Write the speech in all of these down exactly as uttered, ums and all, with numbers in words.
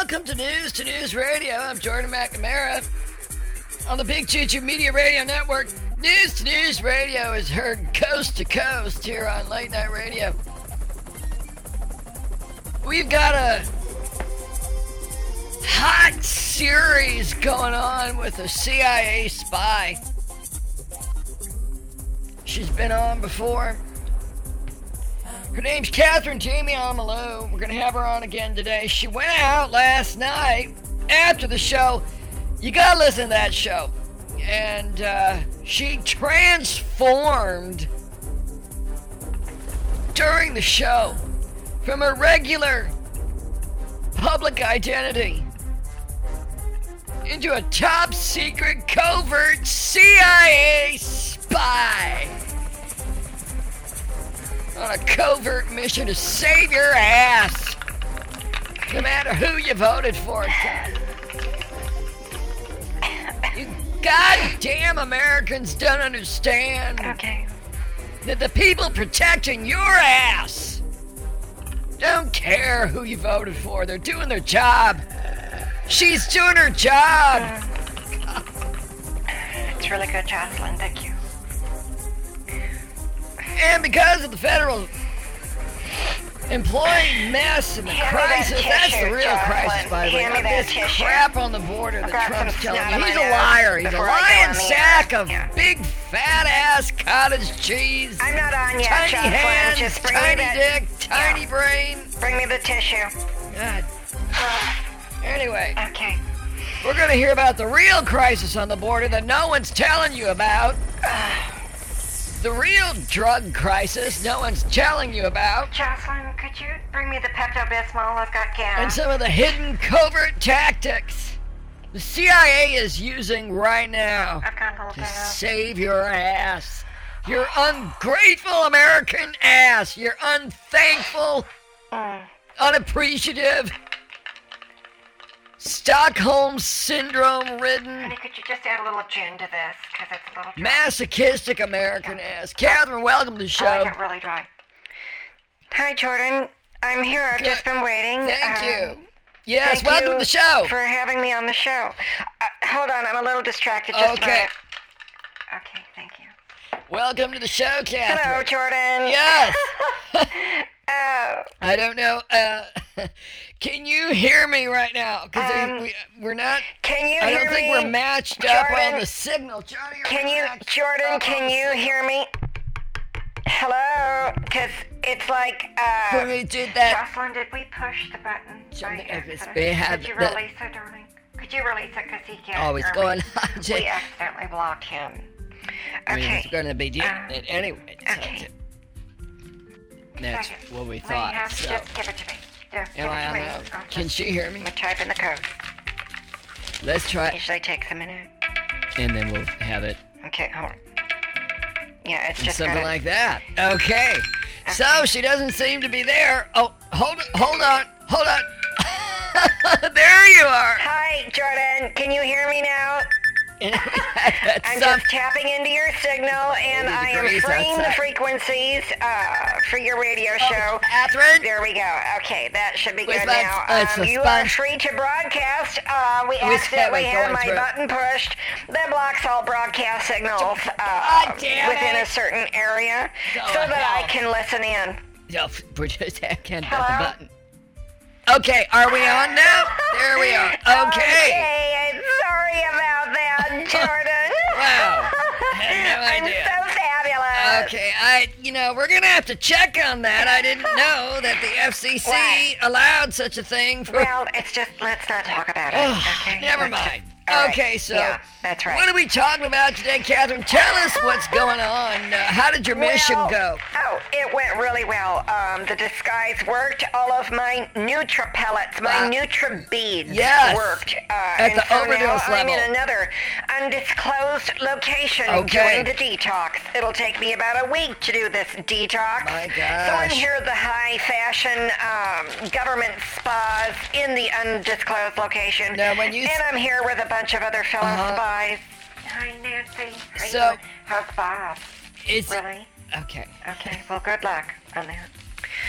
welcome to News to News Radio. I'm Jordan McNamara on the Big Choo Choo Media Radio Network. News to News Radio is heard coast to coast here on Late Night Radio. We've got a hot series going on with a C I A spy. She's been on before. Her name's Catherine Jamie Amalou. We're going to have her on again today. She went out last night after the show. You got to listen to that show. And uh, she transformed during the show from a regular public identity into a top secret covert C I A spy on a covert mission to save your ass, no matter who you voted for. You goddamn Americans don't understand Okay. that the people protecting your ass don't care who you voted for. They're doing their job. She's doing her job. It's really good, Jocelyn. Thank you. And because of the federal employee mess and the Hand me that crisis, that's the tissue, real Jocelyn. crisis, by the way. Hand me that This tissue. crap on the border that I've got Trump's some telling snot you. on my He's a nose liar. He's a before I go lying on the sack air. of Yeah. big fat ass cottage cheese. I'm not on yet, Tiny Jocelyn. hands, Just bring me tiny that. dick, tiny Yeah. brain. Bring me the tissue. God. Anyway, Okay. we're going to hear about the real crisis on the border that no one's telling you about. The real drug crisis no one's telling you about. Jocelyn, could you bring me the Pepto-Bismol? I've got gas. And some of the hidden covert tactics the C I A is using right now I've got a little to gas. save your ass. Your ungrateful American ass. Your unthankful, Mm. unappreciative, Stockholm Syndrome ridden, Honey, could you just add a little gin to this? Because it's a little dry. masochistic American ass. Catherine, welcome to the I show. like it really dry. Hi, Jordan. I'm here. I've Good. just been waiting. Thank Um, you. Yes, Thank welcome you to the show. for having me on the show. Uh, hold on, I'm a little distracted. Just a Okay. minute. Okay, thank you. Welcome to the show, Catherine. Hello, Jordan. Yes. Oh, I don't know. Uh, can you hear me right now? Because Um, we, we're not. can you I hear don't me? think we're matched up Jordan, on the signal. Johnny, are Can we you, matched Jordan? up on Can the you signal? hear me? Hello, because it's like. When Uh, we did that, Jocelyn, did we push the button? Something by if it's accident? bad, Could you that- release it, darling? Could you release it? Because he can't. always or going we- on. We accidentally blocked him. I mean, Okay. it's going to be doing Um, it anyway. So okay. that's Second. what we Well, thought. you have to So, just give it to me. Just give am it I to on me. now? I'll Can just- she hear me? I'm gonna type in the code. Let's try it, Usually takes a minute. and then we'll have it. Okay, hold on. Yeah, it's And just something gonna- like that. Okay. So she doesn't seem to be there. Oh, hold hold on, hold on. There you are. Hi, Jordan. Can you hear me now? That's I'm some- just tapping into your signal, and eighty I am degrees freeing the outside. frequencies uh, for your radio show. Catherine. There we go. Okay, that should be Where's good my- now. uh, it's Um, the you are sponge. free to broadcast. Uh, we Who's accidentally Kevin had going my through? button pushed. That blocks all broadcast signals uh, God damn within it. a certain area, Go so that I hell. can listen in. No, we're just I can't hit the Hello? button. Okay, are we on now? There we are. Okay. Okay, I'm sorry about that, Jordan. Wow. I had no I'm idea. so fabulous. Okay, I, you know, we're gonna have to check on that. I didn't know that the F C C What? allowed such a thing for. Well, it's just, let's not talk about it, okay? Never Let's just- mind. all right. Okay, so Yeah, that's right. what are we talking about today, Catherine? Tell us what's going on. Uh, how did your mission Well, go? Oh, it went really well. Um, the disguise worked. All of my Nutra pellets, my Wow. Nutra beads Yes. worked. Uh, At and the so overdose now I'm level. in another undisclosed location Okay. doing the detox. It'll take me about a week to do this detox. My So I'm gosh. here at the high fashion um, government spas in the undisclosed location. Now, when you s- and I'm here with a bunch of other fellow Uh-huh. spies. Hi, Nancy. How you So- doing? How's Bob? It's Really? okay. Okay, well, good luck on that.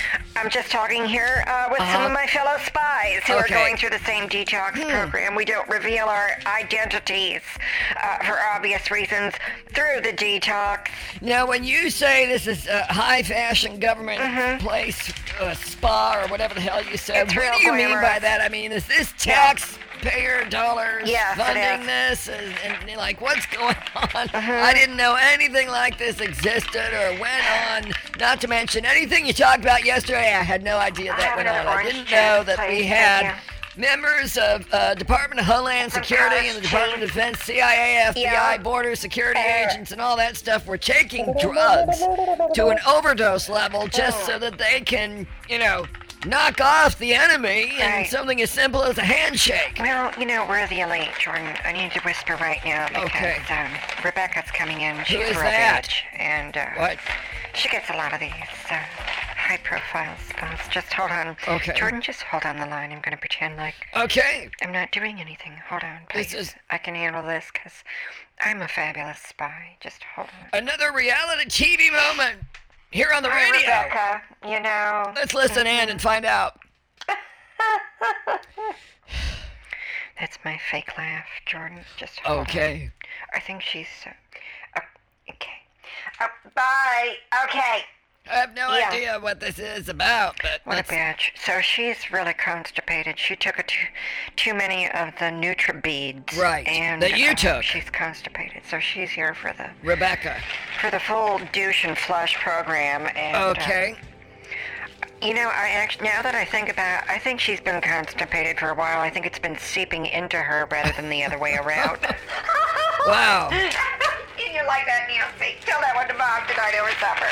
I'm just talking here uh, with Uh-huh. some of my fellow spies who Okay. are going through the same detox Hmm. program. We don't reveal our identities uh, for obvious reasons through the detox. Now, when you say this is a high-fashion government place, a spa, or whatever the hell you said, It's what real do you mean by glamorous. that? I mean, is this Yeah. taxpayer dollars Yes, it funding is. this? And, and, like, what's going on? Mm-hmm. I didn't know anything like this existed or went on. Not to mention anything you talked about yesterday. I had no idea I that have went another on. I orange didn't juice, know that please. we Thank had members of uh, Department of Homeland Some Security college and the Department of Defense, C I A, F B I, Yeah. border security Uh. agents, and all that stuff were taking drugs to an overdose level just so that they can, you know, knock off the enemy and Right. something as simple as a handshake. Well, you know, we're the elite, Jordan. I need to whisper right now because Okay. um, Rebecca's coming in. She's is a real that? bitch, and uh, What? she gets a lot of these uh, high-profile spots. Just hold on. Okay. Jordan, just hold on the line. I'm going to pretend like Okay. I'm not doing anything. Hold on, This please. is- I can handle this because I'm a fabulous spy. Just hold on. Another reality T V moment here on the Hi, radio. Rebecca. You know. Let's listen in and find out. That's my fake laugh, Jordan. Just hold on. Okay. I think she's. Uh, uh, okay. Uh, bye. Okay. I have no Yeah. idea what this is about, but What a let's- bitch. So she's really constipated. She took a too, too many of the NutriBeads. Right, And, that you uh, took. She's constipated. So she's here for the Rebecca. for the full douche and flush program. And, uh, Okay. you know, I actually now that I think about, I think she's been constipated for a while. I think it's been seeping into her rather than the other way around. Wow. You like that, Nancy? Tell that one to Bob tonight over supper.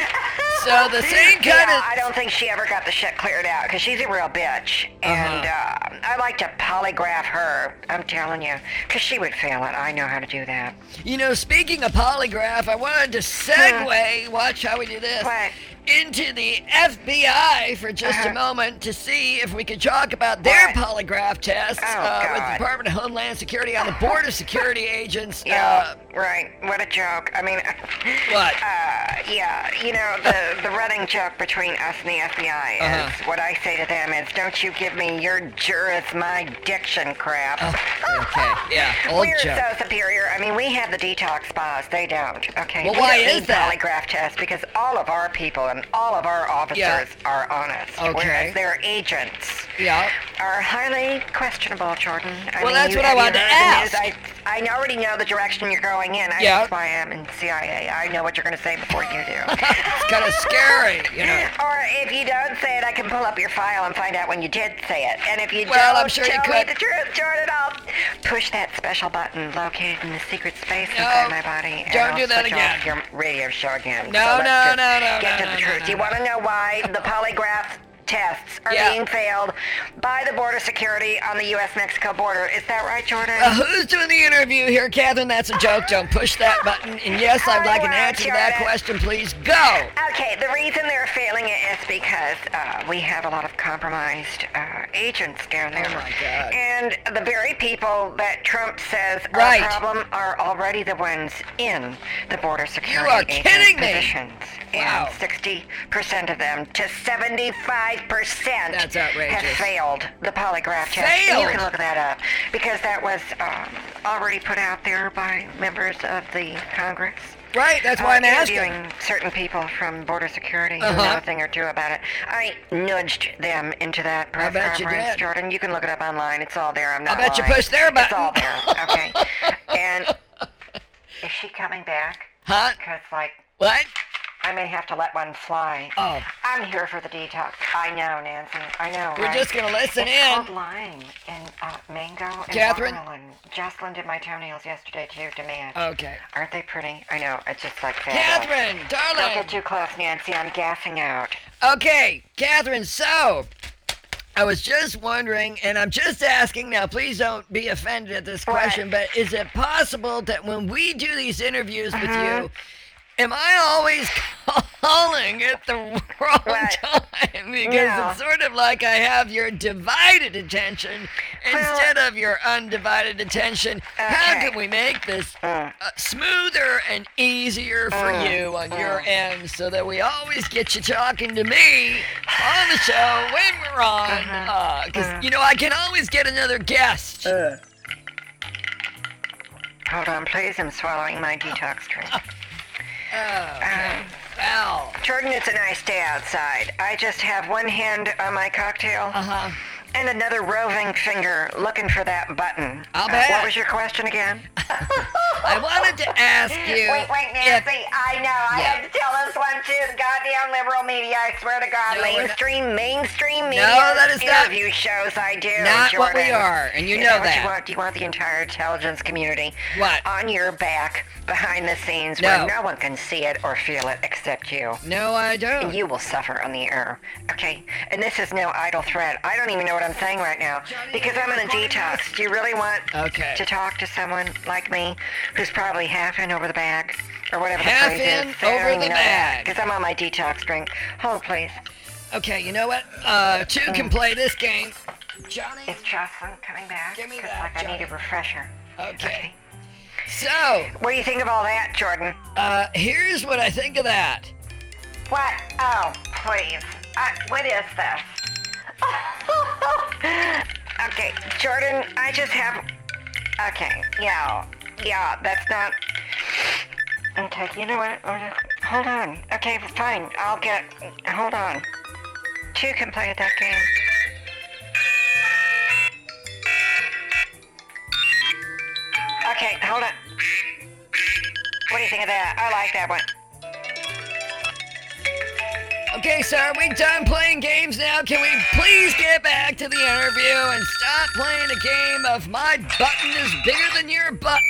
So the same kind yeah, of- I don't think she ever got the shit cleared out because she's a real bitch, and Uh-huh. uh, I like to polygraph her. I'm telling you, because she would fail it. I know how to do that. You know, speaking of polygraph, I wanted to segue, watch how we do this, What? into the F B I for just a Uh-huh. moment to see if we could talk about their What? polygraph tests Oh, uh, with the God. Department of Homeland Security on the border security agents. Yeah, right. What a joke. I mean, What? Uh, yeah, you know, the, the running joke between us and the F B I is Uh-huh. what I say to them is, don't you give me your juris my diction crap. Uh, okay, yeah, old We're joke. so superior. I mean, we have the detox spas. They don't. Okay. Well, we why don't is need that? polygraph tests because all of our people and all of our officers Yeah. are honest, Okay. whereas their agents Yeah. are highly questionable, Jordan. I Well, mean, that's you, what I have you wanted to heard the news? ask. I, I already know the direction you're going in. I, Yeah. That's why I'm in C I A. I know what you're going to say before you do. It's kind of scary, you know. Or if you don't say it, I can pull up your file and find out when you did say it. And if you Well, don't I'm sure you tell me could. the truth, Jordan, I'll push that special button located in the secret space No, inside my body. And don't I'll do that switch again. off your radio show again. No, So let's no, just no, no, Get no, to the no, truth. no, Do you no. want to know why the polygraph tests are Yeah. being failed by the border security on the U S Mexico border? Is that right, Jordan? Uh, who's doing the interview here, Catherine? That's a joke. Don't push that button. And yes, I'd like an I won't, answer to that Jordan. question, please. Go. Okay, the reason they're failing it is because uh, we have a lot of compromised uh, agents down there. Oh, my God. And the very people that Trump says are Right. a problem are already the ones in the border security are agent kidding me. positions. Wow. And sixty percent of them to seventy-five percent That's outrageous. have failed the polygraph test. And Failed? you can look that up because that was um, already put out there by members of the Congress. Right, that's why I'm Uh, asking. interviewing certain people from border security who Uh-huh. know a thing or two about it. I nudged them into that press bet you conference, did. Jordan. You can look it up online. It's all there. I'm not I bet you lying. pushed their It's all button. there. Okay. And is she coming back? Huh? Because, like, What? I may have to let one fly. Oh. I'm here for the detox. I know, Nancy. I know, We're right? just gonna listen it's in. called lime and uh, mango and Catherine? watermelon. Jocelyn did my toenails yesterday, too, to match. Okay. Aren't they pretty? I know. It's just like fabulous. Catherine, Don't darling. get too close, Nancy. I'm gassing out. Okay, Catherine, so I was just wondering, and I'm just asking now, please don't be offended at this What? question, but is it possible that when we do these interviews with Uh-huh. you, am I always called calling at the wrong What? time because No. it's sort of like I have your divided attention instead of your undivided attention. How Okay. can we make this Mm. uh, smoother and easier for Mm. you on your end so that we always get you talking to me on the show when we're on? Because, Uh-huh. you know, I can always get another guest. Hold on, please. I'm swallowing my detox drink. Oh, okay. Well, Jordan, it's a nice day outside. I just have one hand on my cocktail uh-huh. and another roving finger looking for that button. I'll Uh, bet. What was your question again? I wanted to ask you Wait, wait, if- Nancy. I know. I Yeah. had to tell this one too. The goddamn liberal media. I swear to God, No, we're not- mainstream, mainstream media. No, that is not- interview shows. I do. not what we Jordan. are, and you Is know that. What that. you want? Do you want the entire intelligence community What? on your back, behind the scenes, No. where no one can see it or feel it except you? No, I And don't. you will suffer on the air. Okay? And this is no idle threat. I don't even know what I'm saying right now because I'm in a detox. Do you really want Okay. to talk to someone like me who's probably half in over the bag or whatever the Half phrase in is? over the bag. Because I'm on my detox drink. Hold, please. Okay, you know what? Uh, two can play this game. Johnny? Is Jocelyn coming back? Give me 'Cause, that, like, I need Johnny. a refresher. Okay. So, What do you think of all that, Jordan? uh, here's what I think of that. What? Oh, please. Uh, what is this? Okay, Jordan, I just have... Okay, yeah, yeah, that's not... Okay, you know what? Hold on. Okay, fine, I'll get... Hold on. Two can play at that game. Okay, hold on. What do you think of that? I like that one. Okay, sir, are we done playing games now? Can we please get back to the interview and stop playing a game of my button is bigger than your butt?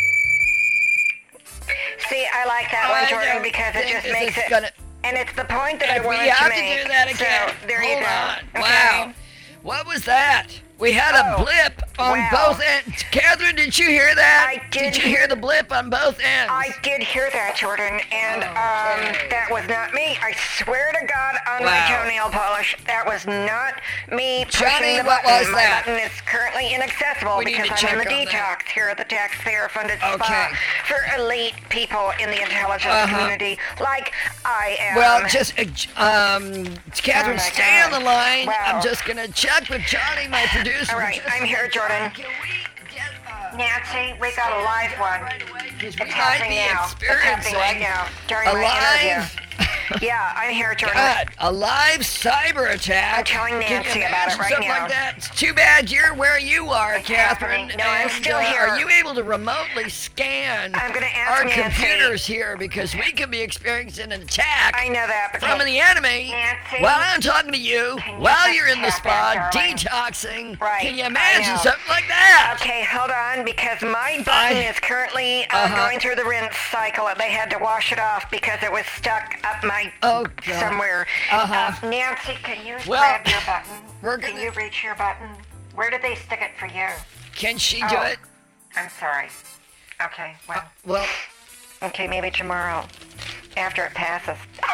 See, I like that I one, Jordan, don't because it think just this makes is it... gonna- And it's the point that I If we wanted have to to make. do that again, So, there hold you go. on. Okay. Wow. What was that? We had a Oh, blip on wow. both ends. Catherine, did you hear that? I did you hear- hear the blip on both ends? I did hear that, Jordan, and Okay. um, that was not me. I swear to God on my Wow. toenail polish, that was not me pushing Johnny, the what button. was my that? button is currently inaccessible We need because to I'm in the check on that. detox here at the taxpayer-funded Okay. spa for elite people in the intelligence Uh-huh. community, like I am. Well, just, uh, j- um, Catherine, Oh my stay on God. the line. Wow. I'm just going to check with Johnny, my producer. All right, Just- I'm here, Jordan. Can we get, uh, Nancy, we got a live one. right away? 'Cause we It's might happening be now. It's happening experiencing right now during a my live, interview. Yeah, I'm here, Jordan. God, a live cyber attack. I'm telling Can you Nancy about it imagine right something now. like that? It's too bad you're where you are, It's Catherine. happening. No, I'm and, still uh, here. Are you able to remotely scan I'm gonna ask our Nancy. computers here because we could be experiencing an attack I know that, but from hey, the enemy Nancy, while I'm talking to you, can you while just you're in the tap spa, in, darling? detoxing. Right, Can you I imagine know. something like that? Okay, hold on, because my button I- is currently uh, Uh-huh. going through the rinse cycle. They had to wash it off because it was stuck up my Oh, God. somewhere. Uh-huh. Uh, Nancy, can you Well, grab your button? we're Can gonna- you reach your button? Where did they stick it for you? Can she do Oh. it? I'm sorry. Okay, well, Well, okay, maybe tomorrow after it passes.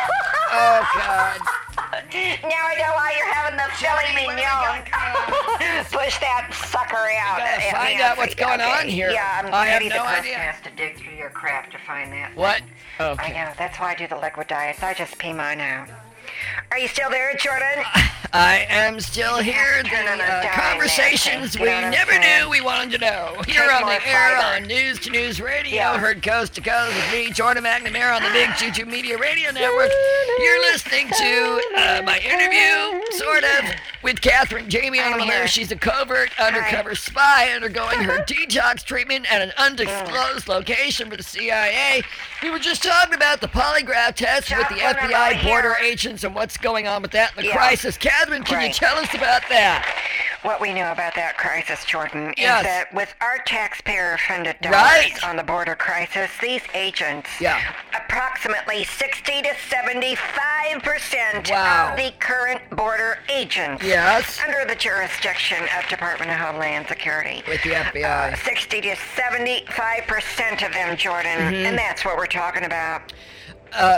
oh, God. Now I know why you're having the filet Johnny, what do we got mignon. Push that sucker out. gotta Uh, find Nancy. out what's going Okay, on here. Yeah, I'm I have maybe no the person idea. has to dig through your crap to find that. What? I Okay. know. That's why I do the liquid diets. I just pee mine out. Are you still there, Jordan? I am still here. The Turn on a uh, dime, conversations Nancy. we You know what I'm never saying? knew we wanted to know. Here Take on more the air fiber. on News to News Radio, Yeah. heard coast to coast with me, Jordan McNamara on the Big Juju Media Radio Network. You're listening to uh, my interview, sort of, with Catherine Jamie on I'm the here. air. She's a covert undercover spy undergoing her detox treatment at an undisclosed location for the C I A. We were just talking about the polygraph test with the Just F B one I right border here. agents and what's going on with that in the Yeah. crisis. Catherine, can you Right. tell us about that? What we know about that crisis, Jordan, Yes. is that with our taxpayer-funded dollars Right. on the border crisis, these agents, Yeah. approximately sixty to seventy-five percent Wow. of the current border agents Yes. under the jurisdiction of Department of Homeland Security. With the F B I. Uh, sixty to seventy-five percent of them, Jordan, Mm-hmm. and that's what we're talking about. Uh,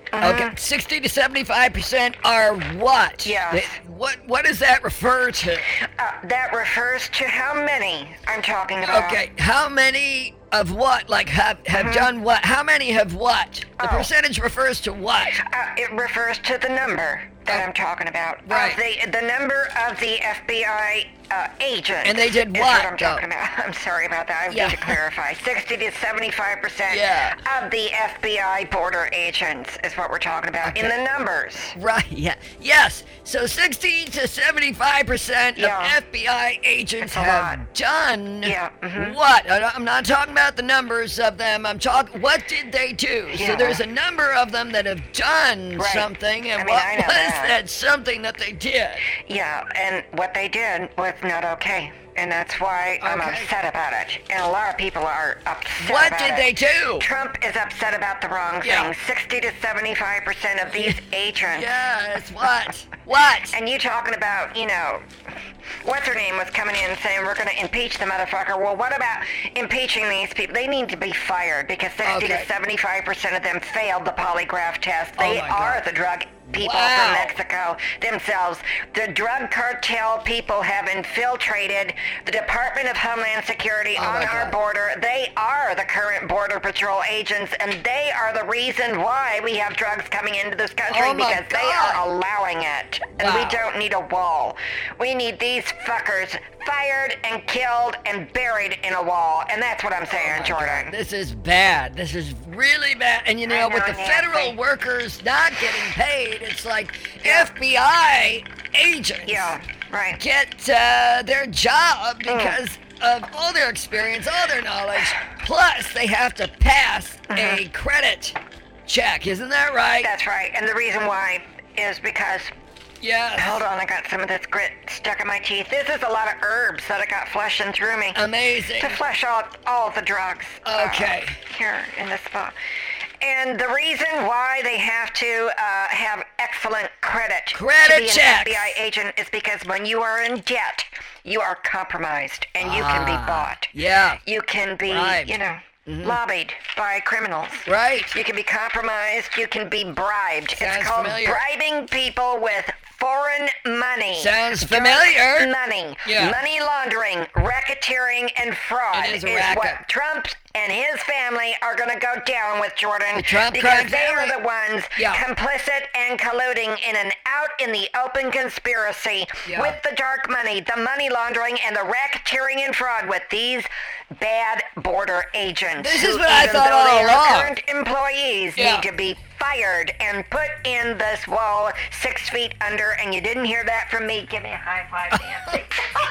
Okay, sixty to seventy-five percent are what? Yes. They- what what does that refer to? Uh, that refers to how many I'm talking about. Okay, how many of what? Like have have done what? How many have what? The Oh. percentage refers to what? Uh, it refers to the number that Oh. I'm talking about. Right. Of the the number of the F B I uh, agents. And they did is what, what I'm though? talking about. I'm sorry about that. I Yeah. need to clarify. sixty to seventy-five percent Yeah. of the F B I border agents is what we're talking about in Okay. the numbers. Right, yeah. Yes. So sixty to seventy-five percent Yeah. of F B I agents It's a have lot. done Yeah, mhm. what? I- I'm not talking about the numbers of them. I'm talking, what did they do? So Yeah. there's a number of them that have done Right. something, and I mean, what I know was that. that something that they did? Yeah, and what they did was not okay. And that's why I'm Okay. upset about it. And a lot of people are upset What about did it. they do? Trump is upset about the wrong Yeah. thing. sixty to seventy-five percent of these agents. Yes, what? What? And you talking about, you know, what's her name was coming in saying we're going to impeach the motherfucker. Well, what about impeaching these people? They need to be fired because sixty Okay. to seventy-five percent of them failed the polygraph test. Oh They my are God. the drug people Wow. from Mexico themselves. The drug cartel people have infiltrated the Department of Homeland Security Oh on my our God. border. They are the current Border Patrol agents, and they are the reason why we have drugs coming into this country Oh my because they God. are allowing it. And we Wow. don't need a wall. We need these fuckers fired and killed and buried in a wall. And that's what I'm saying, Oh my Jordan. God, this is bad. This is really bad. And you know, I with know, the Nancy. federal workers not getting paid, it's like F B I agents Yeah, right. get uh, their job because of all their experience, all their knowledge. Plus, they have to pass a credit check. Isn't that right? That's right. And the reason why is because, Yes. hold on, I got some of this grit stuck in my teeth. This is a lot of herbs that I got flushing through me. Amazing. to flush out all the drugs. Okay. uh, here in this spot. And the reason why they have to uh, have excellent credit, Credit to be an checks. F B I agent is because when you are in debt, you are compromised and you can be Ah, bought. Yeah. You can be, Bribed. you know, lobbied by criminals. Right. You can be compromised. You can be bribed. Sounds it's called familiar. bribing people with foreign money. Sounds Drug familiar. Money. Yeah. Money laundering, racketeering, and fraud It is a racket. what Trump and his family are going to go down with, Jordan. The Trump because crime they family. are the ones Yeah. complicit and colluding in an out in the open conspiracy Yeah. with the dark money, the money laundering, and the racketeering and fraud with these bad border agents. This who, is what I even thought though all they are along. current employees Yeah. need to be fired and put in this wall six feet under. And you didn't hear that from me. Give me a high five, Nancy.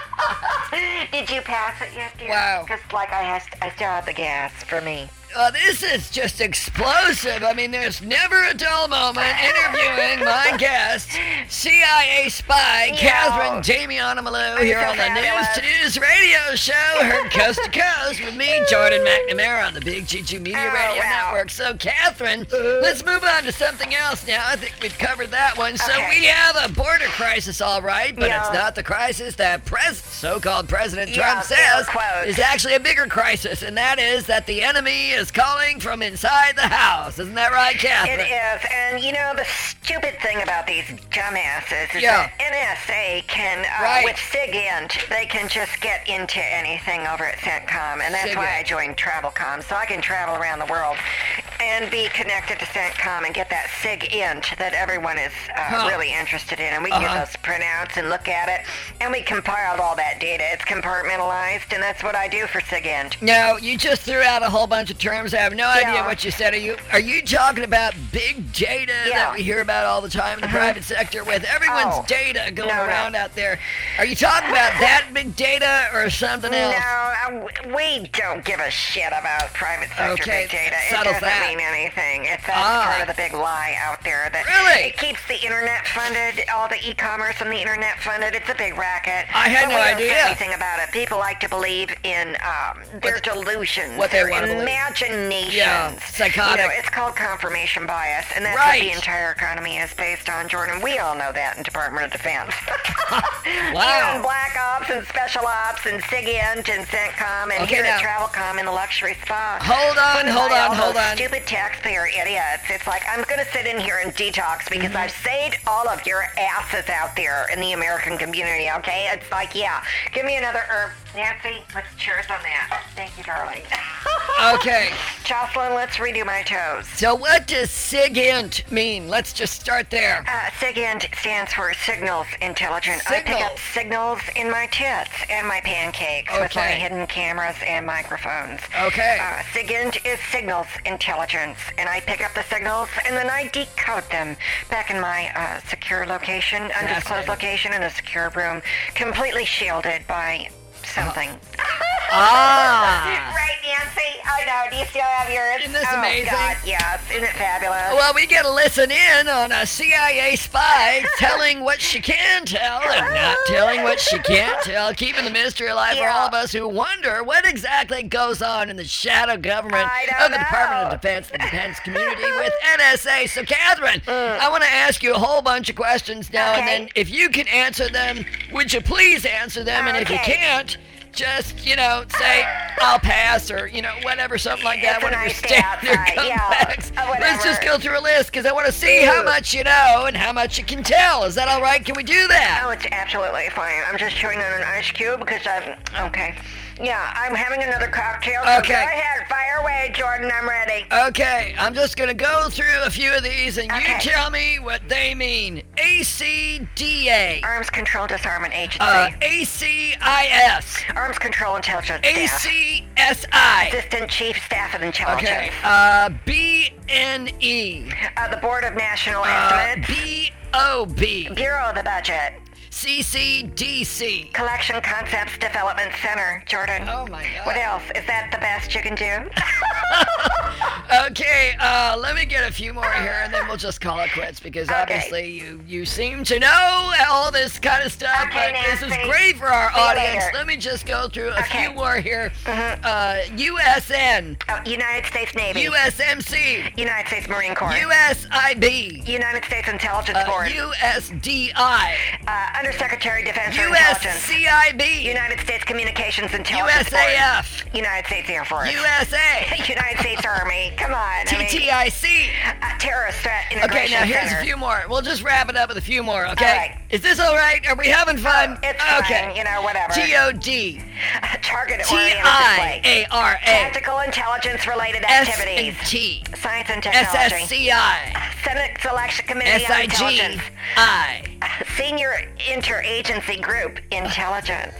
Did you pass it yet, dear? Wow. Because like I has, I still have the gas for me. Uh, this is just explosive. I mean, there's never a dull moment interviewing my guest, C I A spy Yeah. Catherine Damiana Malou, here so on the News fabulous. to News radio show, heard coast to coast with me, Jordan McNamara, on the Big G G Media Oh, Radio wow. Network. So, Catherine, let's move on to something else now. I think we've covered that one. So, Okay. we have a border crisis, all right, but Yeah. it's not the crisis that pres- so-called President Yeah, Trump air says quotes. is actually a bigger crisis, and that is that the enemy is calling from inside the house. Isn't that right, Catherine? It is, and you know the stupid thing about these dumbasses is Yeah. that N S A can, uh, Right. with SIGINT, they can just get into anything over at CENTCOM, and that's why SIGINT. I joined TravelCom, so I can travel around the world and be connected to CENTCOM and get that SIGINT that everyone is uh, Huh. really interested in, and we can Uh-huh. get those printouts and look at it, and we compiled all that data. It's compartmentalized, and that's what I do for SIGINT. Now, you just threw out a whole bunch of terms. I have no idea Yeah. what you said. Are you are you talking about big data Yeah. that we hear about all the time in the private sector with everyone's Oh. data going No, no. around out there? Are you talking about that big data or something else? No, uh, we don't give a shit about private sector Okay, big data. It settles doesn't that. mean anything. It's that's Ah. part of the big lie out there. That Really? It keeps the internet funded, all the e-commerce on the internet funded. It's a big racket. I had But no we don't idea. say anything about it. People like to believe in um, their delusions, what they their wanna believe. imaginations. Yeah, psychotic. You know, it's called confirmation bias, and that's Right. what the entire economy is based on, Jordan. We all know that in Department of Defense. Wow. And Black Ops and Special Ops and SIGINT and CENTCOM and Okay, here at now- TravelCom in the luxury spa. Hold on, Put hold aside on, all hold those on. Stupid stupid taxpayer idiots. It's like, I'm going to sit in here and detox because I've saved all of your asses out there in the American community, okay? It's like, yeah, give me another herb. Nancy, let's cheers on that. Thank you, darling. Okay. Jocelyn, let's redo my toes. So what does SIGINT mean? Let's just start there. Uh, SIGINT stands for Signals Intelligent. I pick up signals in my tits and my pancakes with my Okay. hidden cameras and microphones. Okay. Uh, SIGINT is Signals Intelligence, and I pick up the signals and then I decode them back in my uh, secure location, undisclosed Fascinating. location in a secure room, completely shielded by something. Ah. Right, Nancy? I know. Do you still have yours? Isn't this oh, amazing? God, yes. Isn't it fabulous? Well, we get to listen in on a C I A spy telling what she can tell and not telling what she can't tell, keeping the mystery alive for Yeah. all of us who wonder what exactly goes on in the shadow government I don't of the Department of know. Defense, the defense community with N S A. So, Catherine, I want to ask you a whole bunch of questions now, and Okay. then if you can answer them, would you please answer them? And if you Okay. can't, just, you know, say, I'll pass, or, you know, whatever, something like that. It's a Whatever nice day standard outside, yeah, comebacks. uh, Let's just whatever. go through a list, because I want to see how Ew. much you know and how much you can tell. Is that all right? Can we do that? Oh, it's absolutely fine. I'm just chewing on an ice cube because I'm... Okay. Yeah, I'm having another cocktail. So Okay. Go ahead. Fire away, Jordan. I'm ready. Okay, I'm just going to go through a few of these, and Okay. you tell me what they mean. A C D A. Arms Control Disarmament Agency. Uh, A C I S. Arms Control Intelligence A Staff. C S I. Assistant Chief Staff of Intelligence. Okay. Uh, B N E. Uh, the Board of National Uh, Estimates. B O B. Bureau of the Budget. C C D C. Collection Concepts Development Center. Jordan. Oh my God. What else? Is that the best you can do? Okay, uh, let me get a few more here, and then we'll just call it quits, because Okay. obviously you, you seem to know all this kind of stuff, Okay, but this is Nancy. great for our See you audience. later. Let me just go through a Okay. few more here. Mhm. Uh, U S N, Oh, United States Navy. U S M C, United States Marine Corps. U S I B, United States Intelligence uh, Board. U S D I, uh, Undersecretary of Defense for U S Intelligence. C I B, United States Communications Intelligence U S A F, Board. United States Air Force. U S A, United States Army. Come on. I mean, T T I C. uh, Terrorist Threat Okay, Integration now here's Center. a few more. We'll just wrap it up with a few more, okay? All right. Is this all right? Are we having fun? Oh, it's okay. fine, you know, whatever. T O D. Target T oriented I display. A R A. Tactical intelligence related S activities. and T. Science and S technology. S C I. Senate Selection Committee S on I G Intelligence. I. Senior Interagency Group Intelligence.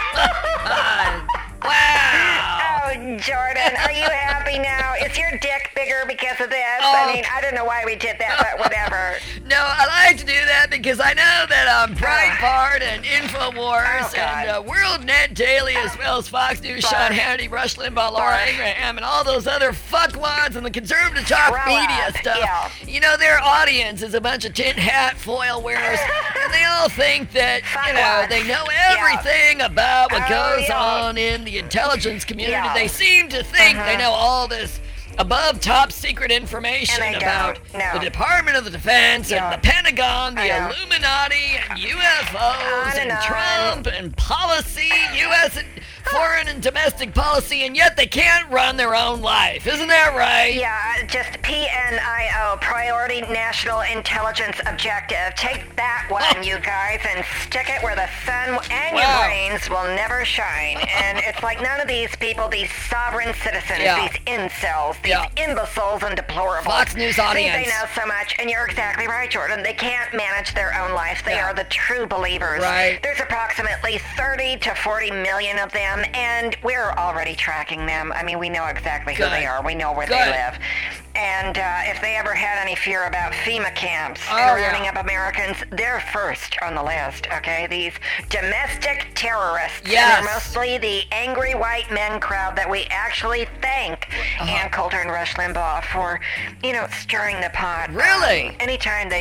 Wow. Oh, Jordan, are you happy now? Is your dick bigger because of this? Oh. I mean, I don't know why we did that, but whatever. No, I like to do that because I know that um, Breitbart and InfoWars Oh, God. and uh, WorldNet Daily, as well as Fox News, Sean Barf. Hannity, Rush Limbaugh, Laura Barf. Ingraham, and all those other fuckwads and the conservative talk Throw media up, stuff. yeah. You know, their audience is a bunch of tin hat foil wearers, and they all think that, you know, Fuckwads. they know Yeah. everything about what Oh, goes yeah. on in the intelligence community. Yeah. They seem to think Uh-huh. they know all this above top secret information And they about don't, no. the Department of the Defense Yeah. and the Pentagon, the I know. Illuminati, and U F Os, On and and on. Trump, and policy, U S and foreign and domestic policy, and yet they can't run their own life. Isn't that right? Yeah, just P N I O, Priority National Intelligence Objective. Take that one, you guys, and stick it where the sun and Wow. your brains will never shine. And it's like none of these people, these sovereign citizens, Yeah. these incels, these Yeah. imbeciles and deplorables. Fox News think audience. they know so much, and you're exactly right, Jordan. They can't manage their own life. They Yeah. are the true believers. Right. There's approximately thirty to forty million of them, and we're already tracking them. I mean, we know exactly who Good. they are. We know where Good. they live. And uh, if they ever had any fear about FEMA camps Oh, and yeah. rounding up Americans, they're first on the list, okay? These domestic terrorists. Yes. And they're mostly the angry white men crowd that we actually thank Uh-huh. Ann Coulter and Rush Limbaugh for, you know, stirring the pot. Really? Um, anytime they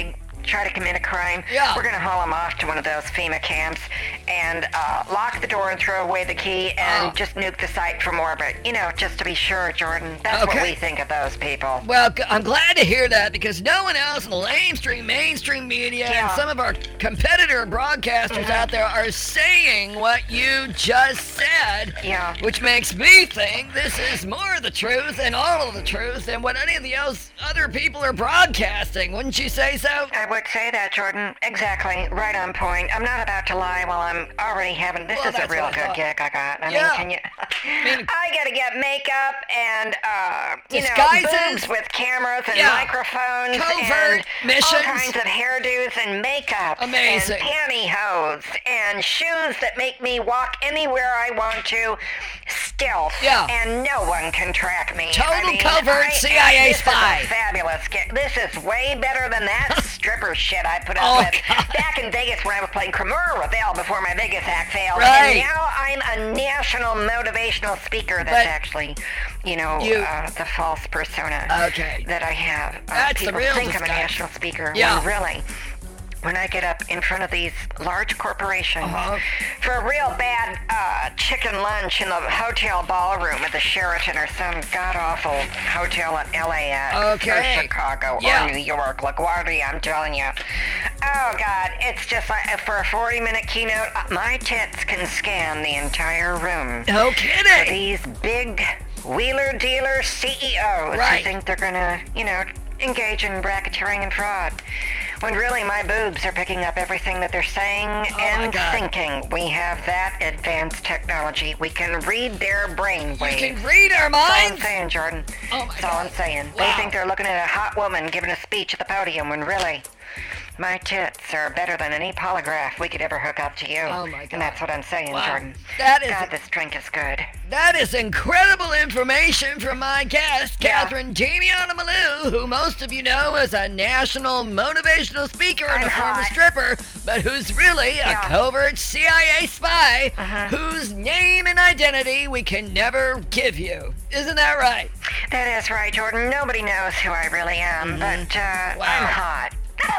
try to commit a crime, Yeah. we're going to haul them off to one of those FEMA camps and uh, lock the door and throw away the key and Oh. just nuke the site from orbit. You know, just to be sure, Jordan. That's Okay. what we think of those people. Well, g- I'm glad to hear that because no one else in the lamestream, mainstream media, and Yeah. some of our competitor broadcasters Mhm. out there are saying what you just said, Yeah. which makes me think this is more the truth and all of the truth than what any of the else other people are broadcasting. Wouldn't you say so? I would say that, Jordan. Exactly. Right on point. I'm not about to lie while I'm already having... This Well, is a that's real what I good thought. gig I got. I Yeah. mean, can you... mean- I gotta get makeup and, uh, you Disguises. know, boobs with cameras and Yeah. microphones Covert and missions. all kinds of hairdos and makeup Amazing. and pantyhose and shoes that make me walk anywhere I want to stealth. Yeah. And no one can track me. Total I mean, covert I- C I A this is a spy. fabulous gig. This is way better than that stripper shit I put up Oh, with God. back in Vegas when I was playing Cremora Revel before my Vegas act failed. Right. And now I'm a national motivational speaker. That's But actually, you know, you- uh, the false persona Okay. that I have. Uh, That's the people real think I'm a disguise. national speaker. Yeah. When really, when I get up in front of these large corporations Uh-huh. for a real bad uh, chicken lunch in the hotel ballroom at the Sheraton or some god-awful hotel in L A X Okay. or Chicago Yeah. or New York, LaGuardia, I'm telling you. Oh, God, it's just like, for a forty-minute keynote, uh, my tits can scan the entire room. No For kidding. these big wheeler-dealer C E Os Right. who think they're gonna, you know, engage in racketeering and fraud. When really my boobs are picking up everything that they're saying my and God. thinking. We have that advanced technology. We can read their brain You waves. can read our That's all I'm minds. saying, Jordan. Oh, my That's all God. I'm saying. Wow. They think they're looking at a hot woman giving a speech at the podium when really my tits are better than any polygraph we could ever hook up to you. Oh, my God. And that's what I'm saying, Wow. Jordan. That is- God, this drink is good. That is incredible information from my guest, Yeah. Catherine Damiana Malou, who most of you know as a national motivational speaker and a I'm former hot. stripper, but who's really a Yeah. covert C I A spy Uh-huh. whose name and identity we can never give you. Isn't that right? That is right, Jordan. Nobody knows who I really am, but uh, Wow. I'm hot.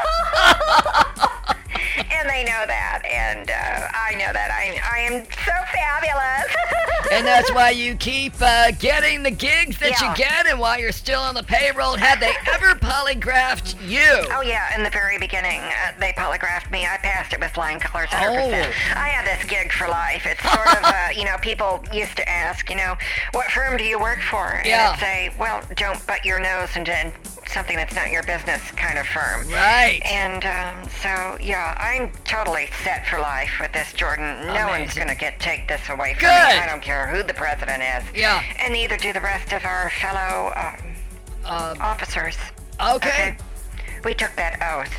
And they know that, and uh, I know that. I, I am so fabulous. And that's why you keep uh, getting the gigs that Yeah. you get, and why you're still on the payroll. Have they ever polygraphed you? Oh, yeah, in the very beginning, uh, they polygraphed me. I passed it with flying colors, one hundred percent. Oh. I had this gig for life. It's sort of, uh, you know, people used to ask, you know, what firm do you work for? And Yeah. I'd say, well, don't butt your nose into something that's not your business kind of firm. Right. And um, so, yeah, I'm totally set for life with this, Jordan. No one's Amazing. going to get take this away from Good. me. I don't care who the president is. Yeah. And neither do the rest of our fellow uh, Um, officers. okay. We took that oath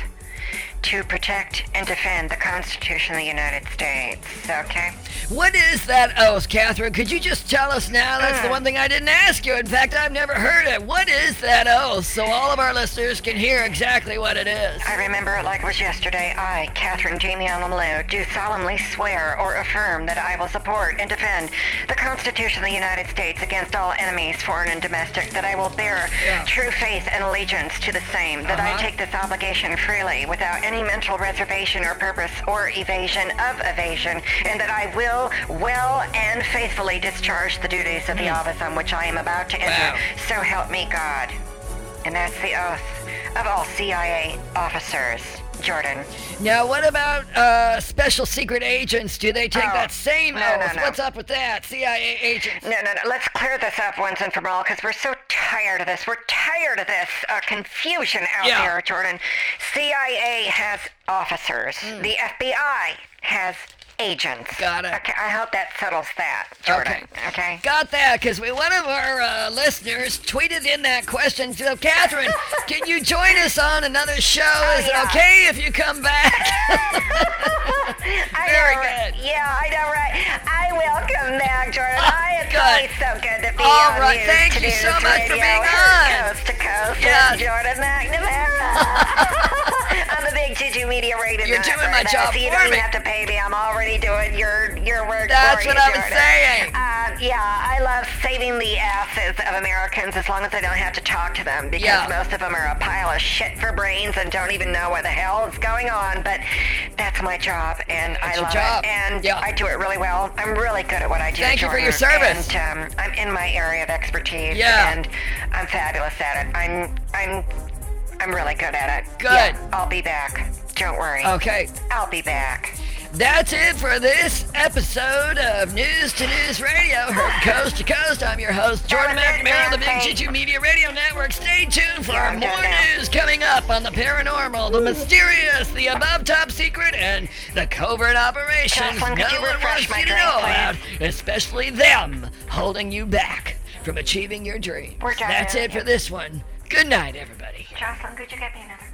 to protect and defend the Constitution of the United States, okay? What is that oath, Catherine? Could you just tell us now? That's the Mm. one thing I didn't ask you. In fact, I've never heard it. What is that oath so all of our listeners can hear exactly what it is? I remember it like it was yesterday. I, Catherine Damiana Malou, do solemnly swear or affirm that I will support and defend the Constitution of the United States against all enemies, foreign and domestic, that I will bear Yeah. true faith and allegiance to the same, that Uh-huh. I take this obligation freely without any mental reservation or purpose or evasion of evasion, and that I will well and faithfully discharge the duties of the office on which I am about to enter. Wow. So help me God. And that's the oath of all C I A officers, Jordan. Now, what about uh, special secret agents? Do they take Oh, that same no, no, oath? no. What's up with that? C I A agents. No, no, no. Let's clear this up once and for all, because we're so tired of this. We're tired of this uh, confusion out Yeah. there, Jordan. C I A has officers. The F B I has agents. Mm. Got it. Okay, I hope that settles that, Jordan. Okay. Got that, because one of our uh, listeners tweeted in that question. So, Catherine, can you join us on another show? Is Oh, yeah. it okay if you come back? I Very know, right? good. Yeah, I know, right? I will come back, Jordan. I it's Good. always so good to be All on right, News thank to you News so much for Radio, being on. Coast to coast Yes. with Jordan McNamara on the the Big Juju Media Radio You're Network. doing my job so you for don't me. even have to pay me. I'm already doing your your work That's for what you, I was Jordan. saying. Um, yeah, I love saving the asses of Americans as long as I don't have to talk to them, because Yeah. most of them are a pile of shit for brains and don't even know what the hell is going on. But that's my job, and That's I your love job. it, and Yeah. I do it really well. I'm really good at what I do. Thank you for Jordan, your service. And um, I'm in my area of expertise, Yeah. and I'm fabulous at it. I'm I'm I'm really good at it. Good. Yeah, I'll be back. Don't worry. Okay. I'll be back. That's it for this episode of News to News Radio, heard coast to coast. I'm your host, Jordan McNamara, the Big Juju Media Radio Network. Stay tuned for Yeah, I'm more done now. news coming up on the paranormal, the mysterious, the above top secret, and the covert operations Jocelyn, no could you one refresh wants my you to drink, know please? about, especially them holding you back from achieving your dreams. We're done That's now. it for this one. Good night, everybody. Jocelyn, could you get me another?